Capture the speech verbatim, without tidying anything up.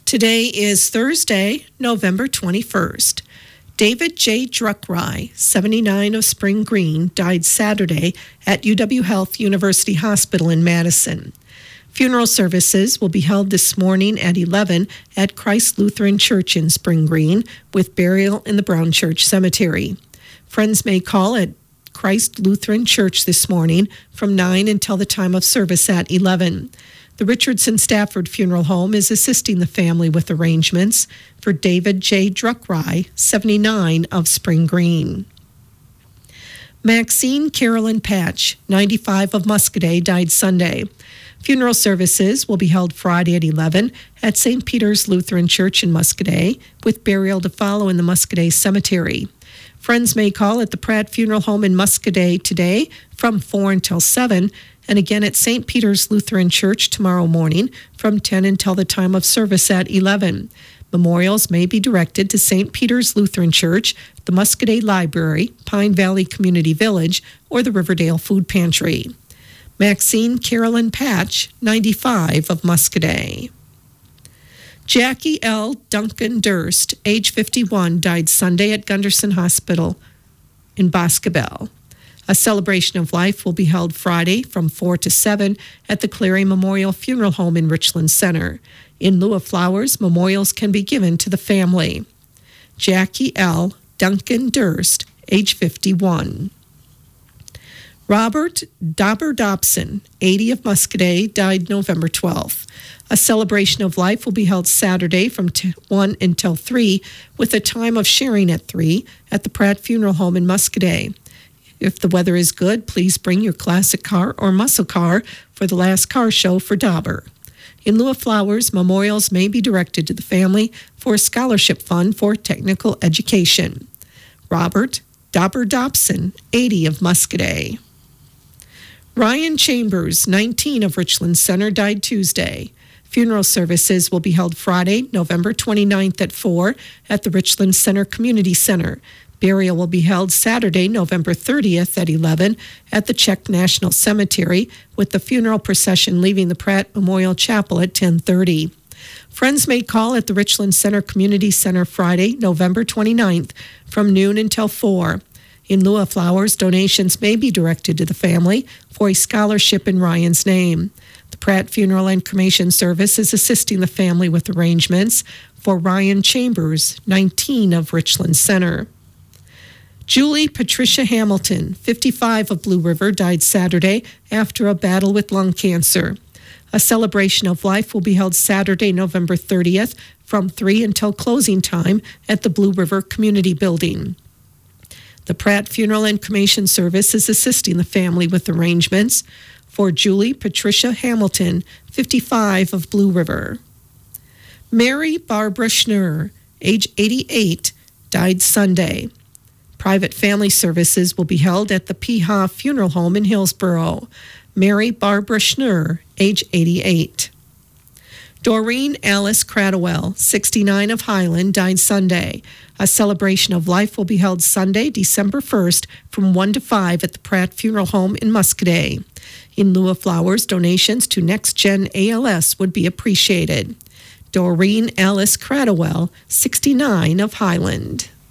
Today is Thursday, November twenty-first. David J. Druckrye, seventy-nine of Spring Green, died Saturday at U W Health University Hospital in Madison. Funeral services will be held this morning at eleven at Christ Lutheran Church in Spring Green, with burial in the Brown Church Cemetery. Friends may call at Christ Lutheran Church this morning from nine until the time of service at eleven. The Richardson Stafford Funeral Home is assisting the family with arrangements for David J. Druckrye, seventy-nine of Spring Green. Maxine Carolyn Patch, ninety-five of Muscadet, died Sunday. Funeral services will be held Friday at eleven at Saint Peter's Lutheran Church in Muscadet, with burial to follow in the Muscadet Cemetery. Friends may call at the Pratt Funeral Home in Muscadet today from four until seven, and again at Saint Peter's Lutheran Church tomorrow morning from ten until the time of service at eleven. Memorials may be directed to Saint Peter's Lutheran Church, the Muscadet Library, Pine Valley Community Village, or the Riverdale Food Pantry. Maxine Carolyn Patch, ninety-five of Muscadet. Jackie L. Duncan Durst, age fifty-one, died Sunday at Gunderson Hospital in Boscobel. A celebration of life will be held Friday from four to seven at the Clary Memorial Funeral Home in Richland Center. In lieu of flowers, memorials can be given to the family. Jackie L. Duncan Durst, age fifty-one. Robert Dauber Dobson, eighty of Muscadet, died November twelfth. A celebration of life will be held Saturday from one until three, with a time of sharing at three at the Pratt Funeral Home in Muscadet. If the weather is good, please bring your classic car or muscle car for the last car show for Dauber. In lieu of flowers, memorials may be directed to the family for a scholarship fund for technical education. Robert Dauber Dobson, eighty of Muscadet. Ryan Chambers, nineteen of Richland Center, died Tuesday. Funeral services will be held Friday, November twenty-ninth at four at the Richland Center Community Center. Burial will be held Saturday, November thirtieth at eleven at the Czech National Cemetery, with the funeral procession leaving the Pratt Memorial Chapel at ten thirty. Friends may call at the Richland Center Community Center Friday, November twenty-ninth from noon until four. In lieu of flowers, donations may be directed to the family for a scholarship in Ryan's name. The Pratt Funeral and Cremation Service is assisting the family with arrangements for Ryan Chambers, nineteen of Richland Center. Julie Patricia Hamilton, fifty-five of Blue River, died Saturday after a battle with lung cancer. A celebration of life will be held Saturday, November thirtieth from three until closing time at the Blue River Community Building. The Pratt Funeral and Cremation Service is assisting the family with arrangements for Julie Patricia Hamilton, fifty-five of Blue River. Mary Barbara Schnurr, age eighty-eight, died Sunday. Private family services will be held at the Peha Funeral Home in Hillsboro. Mary Barbara Schnurr, age eighty-eight. Doreen Alice Cradwell, sixty-nine of Highland, died Sunday. A celebration of life will be held Sunday, December first from one to five at the Pratt Funeral Home in Muscadet. In lieu of flowers, donations to Next Gen A L S would be appreciated. Doreen Alice Cradwell, sixty-nine of Highland.